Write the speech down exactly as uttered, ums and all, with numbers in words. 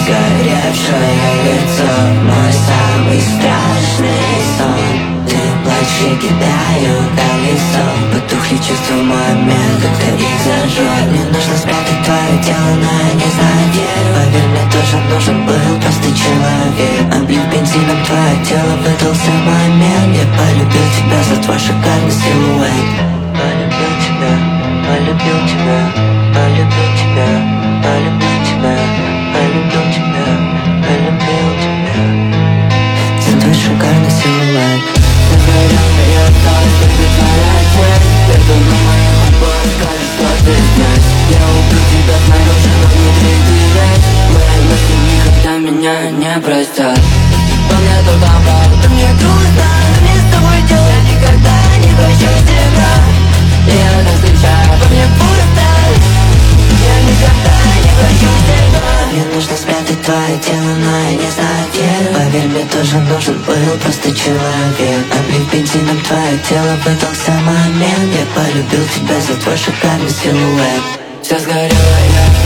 сгоревшее лицо, мой самый страшный сон. Ты плачешь, я кидаю колесо, потухли чувства в момент, как-то их зажжет. Мне нужно спрятать твое тело, но я не знаю где. Поверь, мне тоже нужен был просто человек. Облив бензином твое тело, выдался момент. Я полюбил тебя за твой шикарный силуэт. Полюбил тебя, полюбил тебя, полюбил тебя, полюбил тебя, полюбил тебя, полюбил тебя за твой шикарный силуэт. Загорелый я осталась только твоя тень. Я думаю, моя любовь скажет, что ты здесь. Я убью тебя снаружи, но внутри ты весь. Мои мысли никогда меня не простят. По мне тут обратно, мне грустно, но мне с тобой делать никогда не прощу тебя. Я так встречаю, по мне пусто, я никогда не прощу тебя. Мне нужно спрятать твое тело, но я не знаю где. Поверь, мне тоже нужен был просто человек. Облив бензином твое тело, выдался момент. Я полюбил тебя за твой шикарный силуэт. Все сгорело, я